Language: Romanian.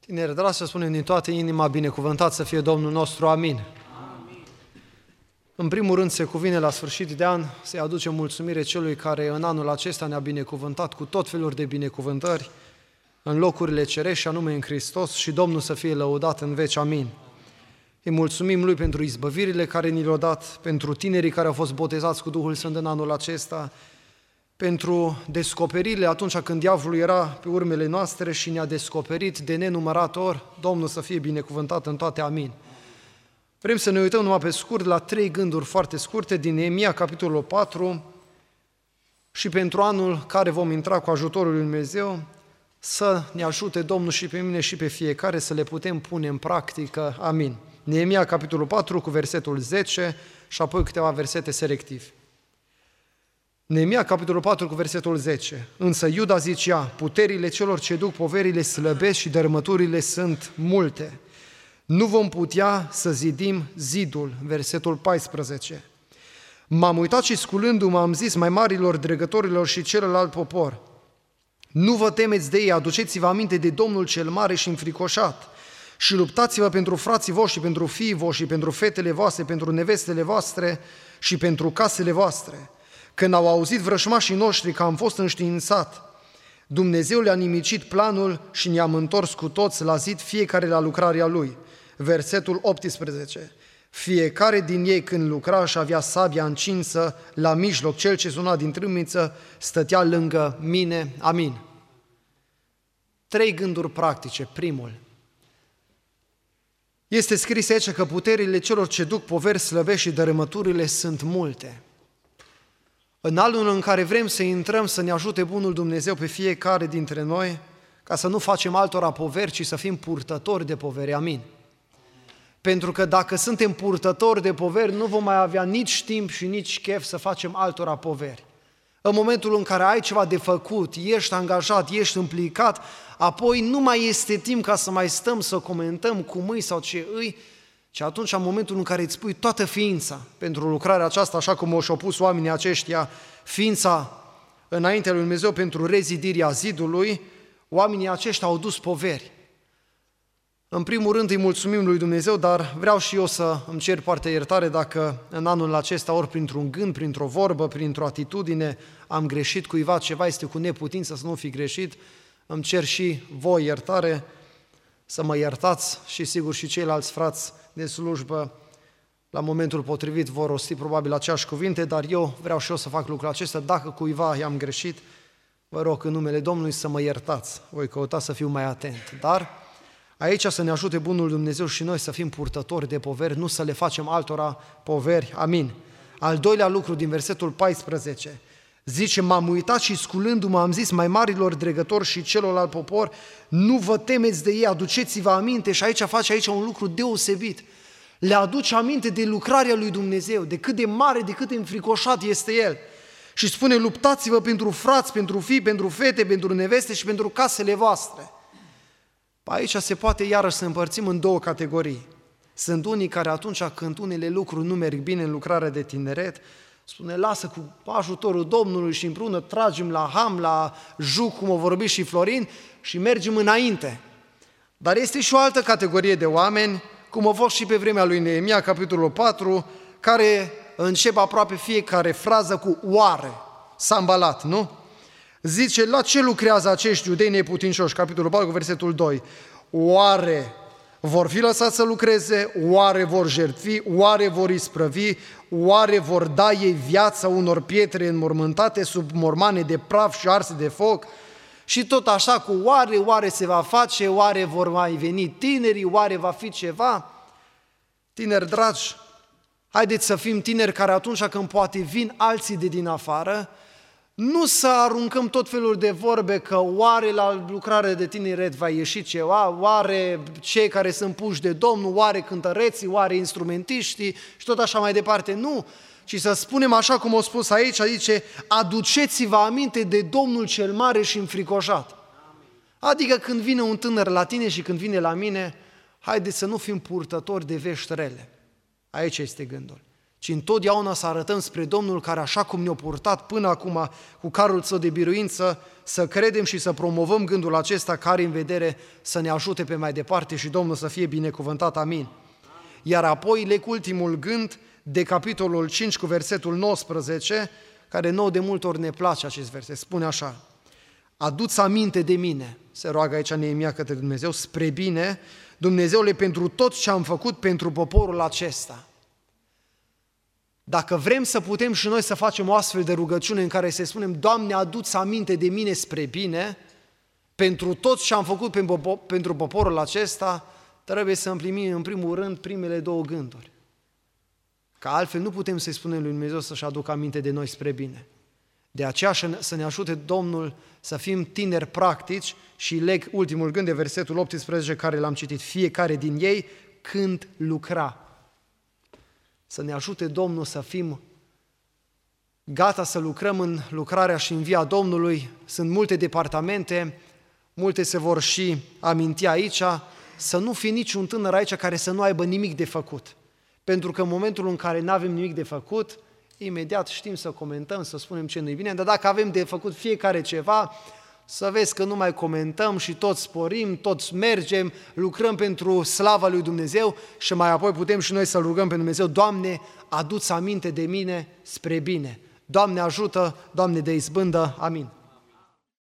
Tineri dragi, să spunem din toată inima, binecuvântat să fie Domnul nostru, amin. Amin. În primul rând se cuvine la sfârșit de an să-i aducem mulțumire celui care în anul acesta ne-a binecuvântat cu tot felul de binecuvântări în locurile cerești, anume în Hristos, și Domnul să fie lăudat în veci, amin. Îi mulțumim Lui pentru izbăvirile care ni le-a dat, pentru tinerii care au fost botezați cu Duhul Sfânt în anul acesta, pentru descoperirile atunci când diavolul era pe urmele noastre și ne-a descoperit de nenumărat ori. Domnul să fie binecuvântat în toate, amin. Vrem să ne uităm numai pe scurt la 3 gânduri foarte scurte din Neemia, capitolul 4, și pentru anul care vom intra cu ajutorul lui Dumnezeu, să ne ajute Domnul și pe mine și pe fiecare să le putem pune în practică, amin. Neemia, capitolul 4, cu versetul 10 și apoi câteva versete selective. Neemia, capitolul 4, cu versetul 10. Însă Iuda zicea, puterile celor ce duc poverile slăbesc și dărâmăturile sunt multe. Nu vom putea să zidim zidul, versetul 14. M-am uitat și sculându-mă am zis mai marilor dregătorilor și celălalt popor, nu vă temeți de ei, aduceți-vă aminte de Domnul cel mare și înfricoșat și luptați-vă pentru frații voștri, pentru fiii voștri, pentru fetele voastre, pentru nevestele voastre și pentru casele voastre. Când au auzit vrășmașii noștri că am fost înștiințat, Dumnezeu le-a nimicit planul și ne-am întors cu toți la zid, fiecare la lucrarea lui. Versetul 18. Fiecare din ei când lucra și avea sabia încinsă la mijloc, cel ce suna din trâmbiță stătea lângă mine. Amin. 3 gânduri practice. Primul. Este scris aici că puterile celor ce duc poveri slăbești și dărâmăturile sunt multe. În anul în care vrem să intrăm, să ne ajute bunul Dumnezeu pe fiecare dintre noi, ca să nu facem altora poveri, ci să fim purtători de poveri. Amin. Pentru că dacă suntem purtători de poveri, nu vom mai avea nici timp și nici chef să facem altora poveri. În momentul în care ai ceva de făcut, ești angajat, ești implicat, apoi nu mai este timp ca să mai stăm să comentăm cum îi sau ce îi, ci atunci, în momentul în care îți pui toată ființa pentru lucrarea aceasta, așa cum și-au pus oamenii aceștia ființa înaintea lui Dumnezeu pentru rezidirea zidului, oamenii aceștia au dus poveri. În primul rând îi mulțumim lui Dumnezeu, dar vreau și eu să îmi cer poartă iertare dacă în anul acesta, ori printr-un gând, printr-o vorbă, printr-o atitudine, am greșit cuiva ceva, este cu neputință să nu fi greșit. Îmi cer și voi iertare, să mă iertați și sigur și ceilalți frați de slujbă la momentul potrivit vor rosti probabil aceeași cuvinte, dar eu vreau și eu să fac lucrul acesta. Dacă cuiva i-am greșit, vă rog în numele Domnului să mă iertați. Voi căuta să fiu mai atent. Dar aici să ne ajute bunul Dumnezeu și noi să fim purtători de poveri, nu să le facem altora poveri. Amin. Al doilea lucru din versetul 14. Zice, m-am uitat și sculându-mă am zis mai marilor dregători și celorlalt popor, nu vă temeți de ei, aduceți-vă aminte. Și aici face un lucru deosebit. Le aduce aminte de lucrarea lui Dumnezeu, de cât de mare, de cât de înfricoșat este El. Și spune, luptați-vă pentru frați, pentru fii, pentru fete, pentru neveste și pentru casele voastre. Aici se poate iarăși să împărțim în 2 categorii. Sunt unii care atunci când unele lucruri nu merg bine în lucrarea de tineret, spune, lasă cu ajutorul Domnului și împreună tragem la ham, la juc, cum o vorbi și Florin, și mergem înainte. Dar este și o altă categorie de oameni, cum a fost și pe vremea lui Neemia, capitolul 4, care încep aproape fiecare frază cu oare, s-a îmbalat, nu? Zice, la ce lucrează acești iudei neputincioși? Capitolul 4, versetul 2. Oare vor fi lăsați să lucreze? Oare vor jertfi? Oare vor isprăvi? Oare vor da ei viața unor pietre înmormântate sub mormane de praf și arse de foc? Și tot așa cu oare se va face? Oare vor mai veni tinerii? Oare va fi ceva? Tineri dragi, haideți să fim tineri care atunci când poate vin alții de din afară, nu să aruncăm tot felul de vorbe că oare la lucrare de tineret va ieși ceva, oare cei care sunt puși de Domnul, oare cântăreții, oare instrumentiștii și tot așa mai departe. Nu, ci să spunem așa cum a spus aici, zice, aduceți-vă aminte de Domnul cel mare și înfricoșat. Adică când vine un tânăr la tine și când vine la mine, haideți să nu fim purtători de vești rele. Aici este gândul. ci întotdeauna să arătăm spre Domnul care, așa cum ne-a purtat până acum cu carul său de biruință, să credem și să promovăm gândul acesta care în vedere să ne ajute pe mai departe și Domnul să fie binecuvântat, amin. Iar apoi leg ultimul gând de capitolul 5 cu versetul 19, care nouă de multe ori ne place acest verset, spune așa: adu-ți aminte de mine, se roagă aici Neemia către Dumnezeu, spre bine, Dumnezeule, pentru tot ce am făcut pentru poporul acesta. Dacă vrem să putem și noi să facem o astfel de rugăciune în care să spunem: Doamne, adu-ți aminte de mine spre bine, pentru tot ce am făcut pentru poporul acesta, trebuie să împlinim în primul rând primele două gânduri. Că altfel nu putem să-i spunem lui Dumnezeu să-și aducă aminte de noi spre bine. De aceea să ne ajute Domnul să fim tineri practici și leg ultimul gând de versetul 18 care l-am citit: fiecare din ei când lucra. Să ne ajute Domnul să fim gata să lucrăm în lucrarea și în via Domnului. Sunt multe departamente, multe se vor și aminti aici, să nu fie niciun tânăr aici care să nu aibă nimic de făcut. Pentru că în momentul în care nu avem nimic de făcut, imediat știm să comentăm, să spunem ce nu-i bine, dar dacă avem de făcut fiecare ceva, să vezi că nu mai comentăm și toți sporim, toți mergem, lucrăm pentru slava lui Dumnezeu și mai apoi putem și noi să rugăm pe Dumnezeu: Doamne, adu-ți aminte de mine spre bine. Doamne ajută, Doamne dă izbândă, amin.